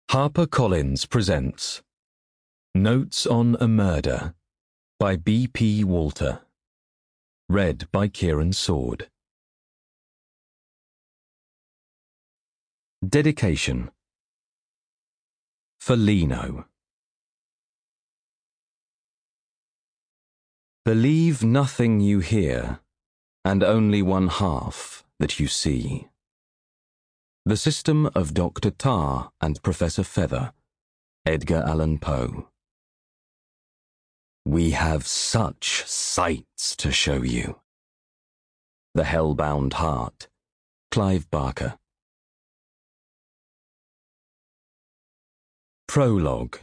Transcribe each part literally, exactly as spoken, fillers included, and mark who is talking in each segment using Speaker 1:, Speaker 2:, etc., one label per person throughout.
Speaker 1: HarperCollins presents Notes on a Murder by B P Walter. Read by Kieran Sword. Dedication. For Lino. Believe nothing you hear, and only one half that you see. The System of Doctor Tar and Professor Feather, Edgar Allan Poe. We have such sights to show you. The Hellbound Heart, Clive Barker. Prologue.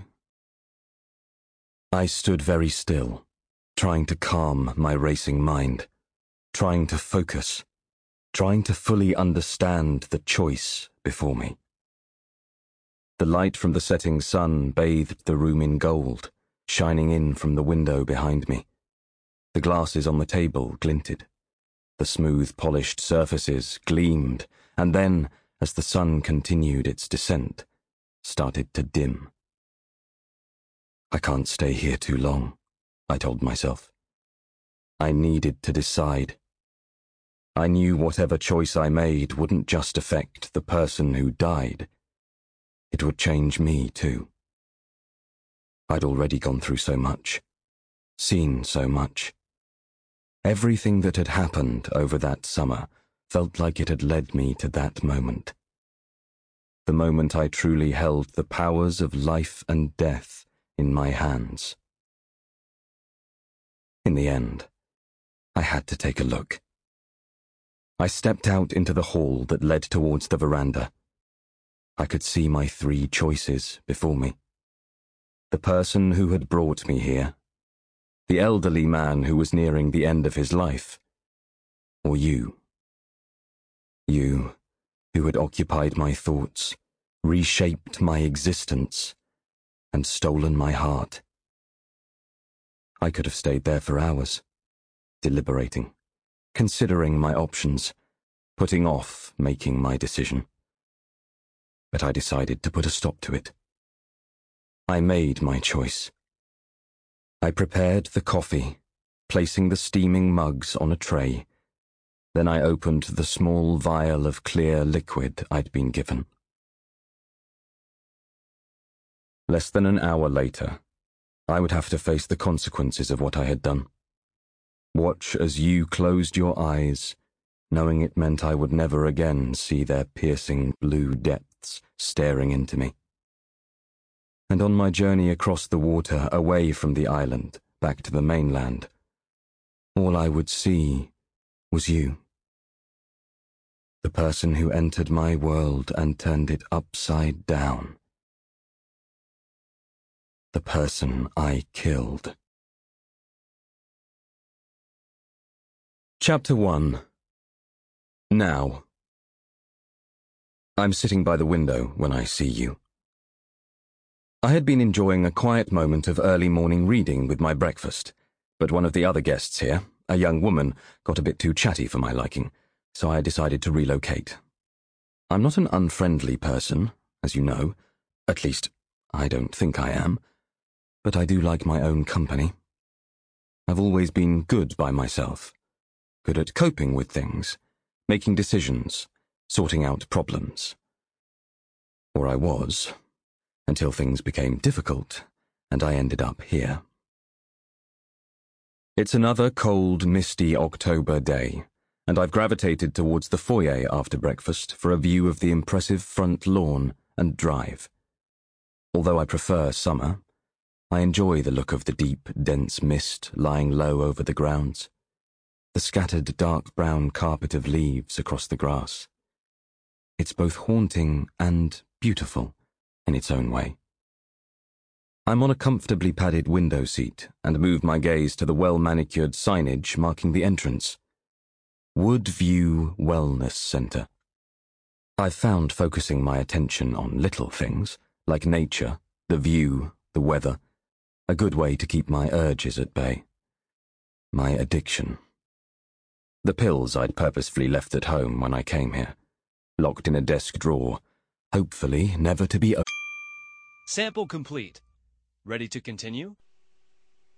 Speaker 1: I stood very still, trying to calm my racing mind, trying to focus, trying to fully understand the choice before me. The light from the setting sun bathed the room in gold, shining in from the window behind me. The glasses on the table glinted. The smooth, polished surfaces gleamed, and then, as the sun continued its descent, started to dim. I can't stay here too long, I told myself. I needed to decide. I knew whatever choice I made wouldn't just affect the person who died. It would change me too. I'd already gone through so much, seen so much. Everything that had happened over that summer felt like it had led me to that moment. The moment I truly held the powers of life and death in my hands. In the end, I had to take a look. I stepped out into the hall that led towards the veranda. I could see my three choices before me. The person who had brought me here, the elderly man who was nearing the end of his life, or you. You, who had occupied my thoughts, reshaped my existence, and stolen my heart. I could have stayed there for hours, deliberating, considering my options, putting off making my decision. But I decided to put a stop to it. I made my choice. I prepared the coffee, placing the steaming mugs on a tray. Then I opened the small vial of clear liquid I'd been given. Less than an hour later, I would have to face the consequences of what I had done. Watch as you closed your eyes, knowing it meant I would never again see their piercing blue depths staring into me. And on my journey across the water, away from the island, back to the mainland, all I would see was you. The person who entered my world and turned it upside down. The person I killed. Chapter one. Now. I'm sitting by the window when I see you. I had been enjoying a quiet moment of early morning reading with my breakfast, but one of the other guests here, a young woman, got a bit too chatty for my liking, so I decided to relocate. I'm not an unfriendly person, as you know, at least, I don't think I am, but I do like my own company. I've always been good by myself. Good at coping with things, making decisions, sorting out problems. Or I was, until things became difficult, and I ended up here. It's another cold, misty October day, and I've gravitated towards the foyer after breakfast for a view of the impressive front lawn and drive. Although I prefer summer, I enjoy the look of the deep, dense mist lying low over the grounds. The scattered dark brown carpet of leaves across the grass. It's both haunting and beautiful in its own way. I'm on a comfortably padded window seat and move my gaze to the well-manicured signage marking the entrance. Woodview Wellness Center. I've found focusing my attention on little things, like nature, the view, the weather, a good way to keep my urges at bay. My addiction. The pills I'd purposefully left at home when I came here, locked in a desk drawer, hopefully never to be opened.
Speaker 2: Sample complete. Ready to continue?